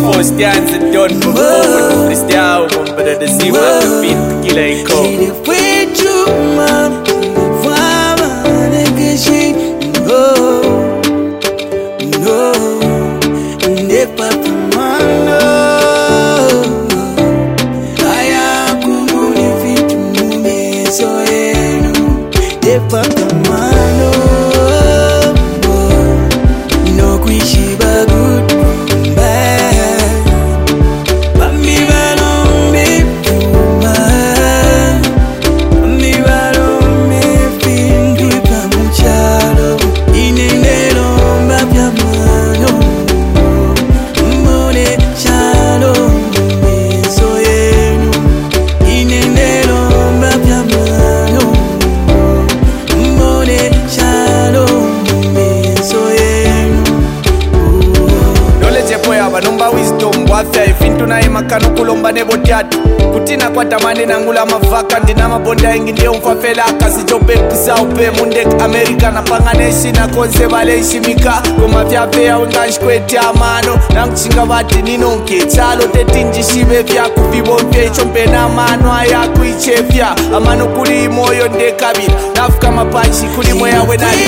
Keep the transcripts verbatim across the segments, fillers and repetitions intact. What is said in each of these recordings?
four stands and done for forward. Freestyle, but at the same time, the beat, the killer ain't cold. She the way you, mom. She no, no, never tomorrow. I am good if it me so enu. Never tomorrow. No kuishi ba good from bad. But me balon me man. Me balon me feel good. Numba wisdom wafya ifintu na imakanu kulomba nebo tiatu kutina kwa tamane na ngula mavaka ndina mabonda ingi ndiyo mfafela kasi jope kisa upe mundek Amerika na panganeshi na konsevale ishimika kuma vyapea unganshkweti amano na mchinga vati ninonke chalo tetinji shive vya kufibovya ichompe na mano haya kuichefya amano kuli imoyo ndekabila nafuka mapanchi kuli moya wenali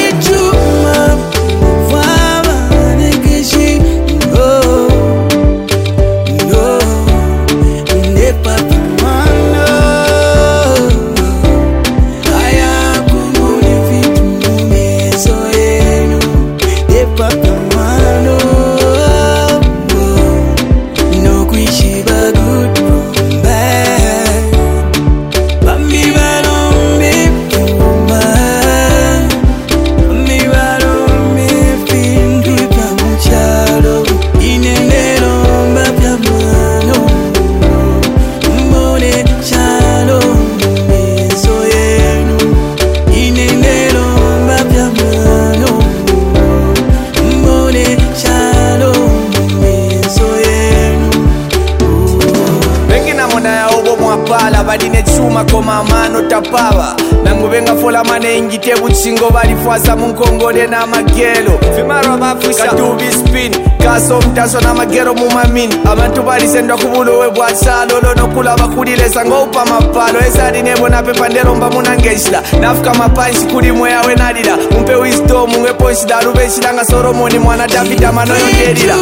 badine chuma koma mano tapawa nangubenga fola mane ingite buchingo balifwaza munkongole na magelo fimaro bafusha katubi spin kaso mtaso na magero mumamini abantu balisendwa kubulowe bwachalo lono kula bakulileza ngopa mapalo esadi nebo na pepandero mba munangeshila nafuka mapanshi kuli moya wenalila mumpe wisdom mwe ponshi darube shilanga Solomoni mwana David amano yondelila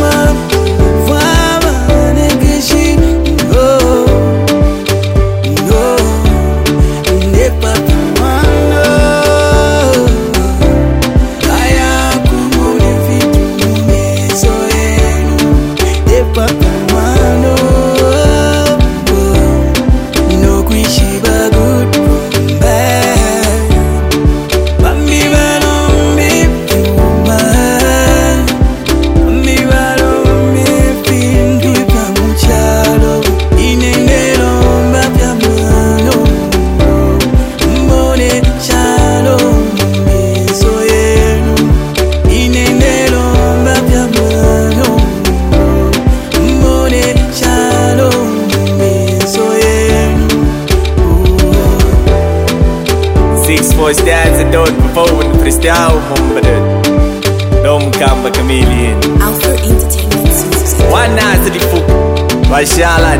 Six four stands and don't perform with the freestyle mumbadet. Dom Kamba Chameleon. Alpha Entertainment. One night to the foot. Vashalan.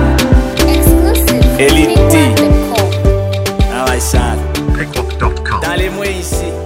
Exclusive. Elite. Now I shot. Picklock dot com. Dale Muisi.